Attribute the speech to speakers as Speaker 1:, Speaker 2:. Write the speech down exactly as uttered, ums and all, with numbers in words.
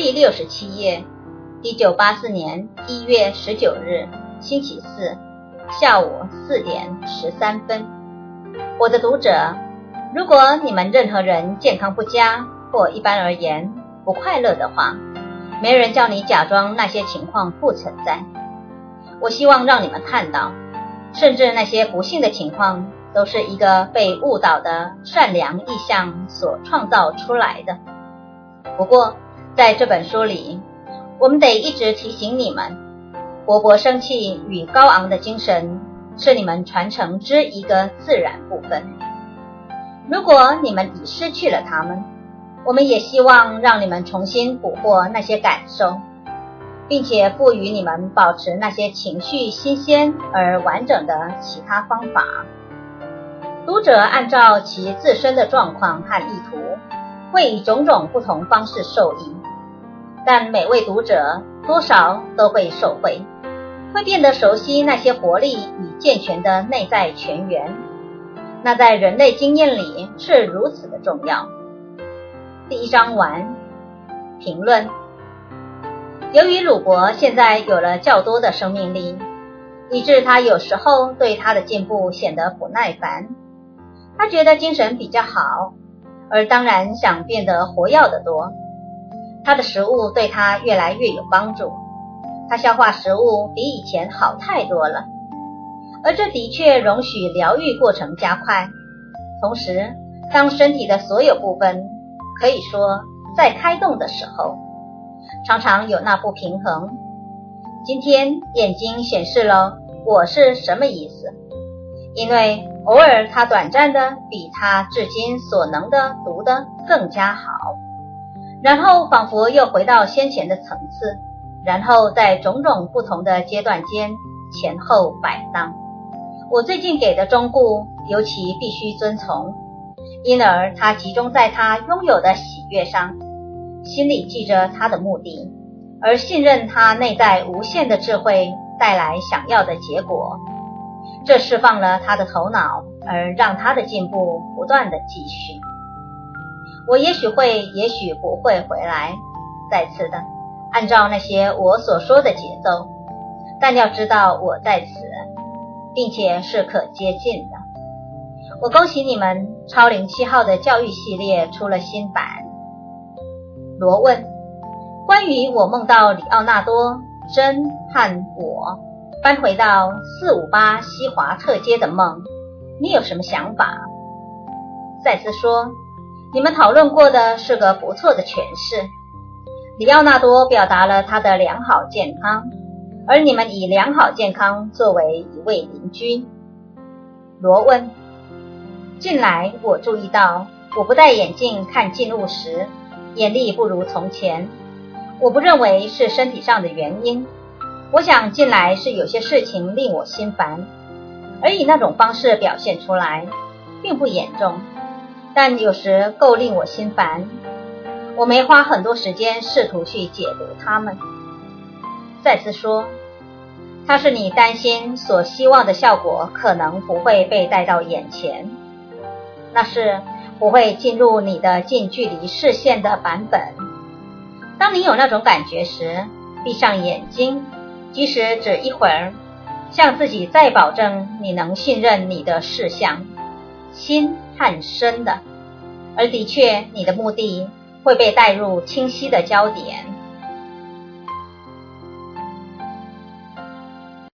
Speaker 1: 第六十七页，一九八四年一月十九日，星期四，下午四点十三分。我的读者，如果你们任何人健康不佳，或一般而言不快乐的话，没人叫你假装那些情况不存在。我希望让你们看到，甚至那些不幸的情况都是一个被误导的善良意象所创造出来的。不过在这本书里，我们得一直提醒你们，勃勃生气与高昂的精神是你们传承之一个自然部分。如果你们已失去了它们，我们也希望让你们重新捕获那些感受，并且赋予你们保持那些情绪新鲜而完整的其他方法。读者按照其自身的状况和意图，会以种种不同方式受益，但每位读者多少都会受惠，会变得熟悉那些活力与健全的内在泉源。那在人类经验里是如此的重要。第一章完。评论：由于鲁伯现在有了较多的生命力，以致他有时候对他的进步显得不耐烦。他觉得精神比较好，而当然想变得活跃得多。他的食物对他越来越有帮助，他消化食物比以前好太多了，而这的确容许疗愈过程加快。同时，当身体的所有部分可以说在开动的时候，常常有那不平衡。今天眼睛显示了我是什么意思，因为偶尔他短暂的比他至今所能的读得更加好，然后仿佛又回到先前的层次，然后在种种不同的阶段间前后摆荡。我最近给的忠告尤其必须遵从，因而他集中在他拥有的喜悦上，心里记着他的目的，而信任他内在无限的智慧带来想要的结果。这释放了他的头脑，而让他的进步不断的继续。我也许会，也许不会回来，再次的按照那些我所说的节奏，但要知道我在此，并且是可接近的。我恭喜你们，超灵七号的教育系列出了新版。罗问：关于我梦到里奥纳多、珍和我搬回到四五八西华特街的梦，你有什么想法？赛斯说：你们讨论过的是个不错的诠释。里奥纳多表达了他的良好健康，而你们以良好健康作为一位邻居。罗问：近来我注意到，我不戴眼镜看近物时，眼力不如从前。我不认为是身体上的原因，我想近来是有些事情令我心烦，而以那种方式表现出来，并不严重，但有时够令我心烦。我没花很多时间试图去解读它们。赛斯说：它是你担心所希望的效果可能不会被带到眼前，那是不会进入你的近距离视线的版本。当你有那种感觉时，闭上眼睛，即使只一会儿，向自己再保证你能信任你的视向，心和身的，而的确你的目的会被带入清晰的焦点。